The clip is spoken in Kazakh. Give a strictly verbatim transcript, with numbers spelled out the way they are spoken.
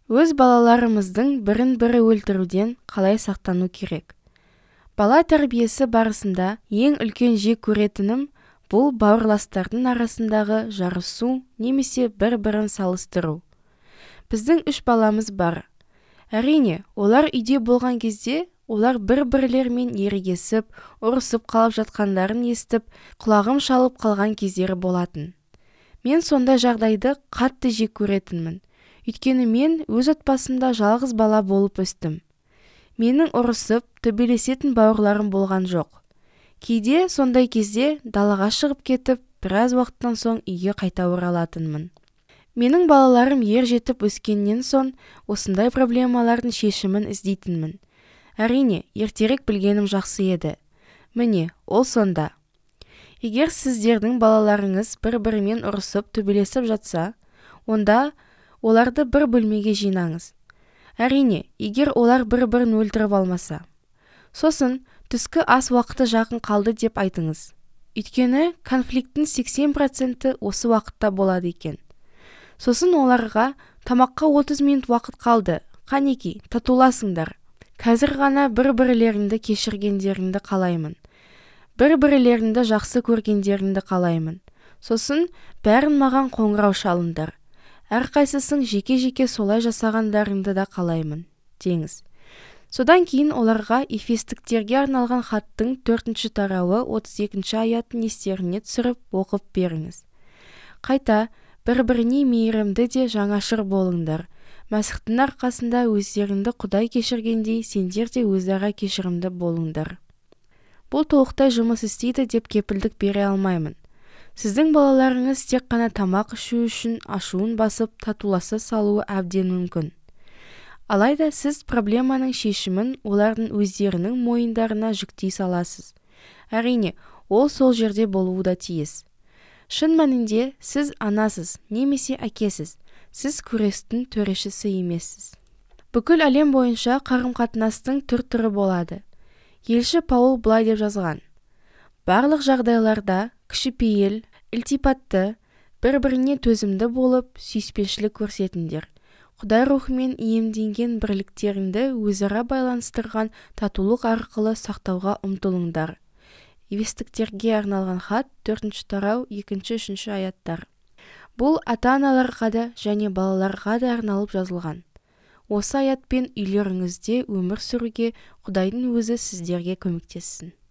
Өз балаларымыздың бірін-бірі өлтіруден қалай сақтану керек? Бала тәрбиесі барысында ең үлкен жек көретінім бұл бауырластардың арасындағы жарысу немесе бір-бірін салыстыру. Біздің үш баламыз бар. Әрине, олар үйде болған кезде олар бір-бірлермен ерегесіп, ұрысып қалып жатқандарын естіп, құлағым шалып қалған кездері болатын. Мен сондай жағдайды қатты жек көретінмін. Өйткені мен өз отбасымда жалғыз бала болып өстім. Менің ұрысып, төбелесетін бауырларым болған жоқ. Кейде сондай кезде далаға шығып кетіп, біраз уақыттан соң үйге қайта оралатынмын. Менің балаларым ер жетіп өскеннен соң осындай проблемалардың шешімін іздейтінмін. Әрине, ертерек білгенім жақсы еді. Міне, ол сонда. Егер сіздердің балаларыңыз бір-бірімен ұрысып, төбелесіп жатса, онда оларды бір бөлмеге жинаңыз. Әрине, егер олар бір-бірін өлтіріп алмаса. Сосын, түскі ас уақыты жақын қалды деп айтыңыз. Өйткені конфликттің сексен проценті осы уақытта болады екен. Сосын оларға тамаққа отыз минут уақыт қалды. Қанеки, татуласыңдар. Қазір ғана бір-бірлеріңді кешіргендеріңді қалаймын. Бір-бірлеріңді жақсы көргендеріңді қалаймын. Сосын бәрін маған қоңырау шалыңдар. Әрқайсысың жеке-жеке солай жасағандарыңды да қалаймын, деңіз. Содан кейін оларға Ефестіктерге арналған хаттың төртінші тарауы отыз екінші аятын естеріне түсіріп оқып беріңіз. Қайта, бір-біріне мейірімді де жаңашыр болыңдар. Мәсіхтің арқасында өздеріңді Құдай кешіргендей, сендер де өзара кешірімді болыңдар. Бұл толықтай жұмыс істейді деп кепілдік бере алмаймын. Сіздің балаларыңыз тек қана тамақ ішу үшін ашуын басып татуласа салуы әбден мүмкін. Алайда сіз проблеманың шешімін олардың өздерінің мойындарына жүктей саласыз. Әрине, ол сол жерде болуы да тиіс. Шын мәнінде сіз анасыз, немесе әкесіз. Сіз күрестің төрешісі емессіз. Бүкіл әлем бойынша қарым-қатынастың түр-түрі болады. Елші Паул былай деп жазған: барлық жағдайларда кішіпейіл, ілтипатты, бір-біріне төзімді болып, сүйіспеншілік көрсетіңдер. Құдай рухымен иемденген бірліктеріңді өзара байланыстырған татулық арқылы сақтауға ұмтылыңдар. Ефестіктерге арналған хат, төртінші тарау, екінші-үшінші аяттар. Бұл ата-аналарға да және балаларға да арналып жазылған. Осы аятпен үйлеріңізде өмір сүруге Құдайдың өзі сіздерге көмектессін.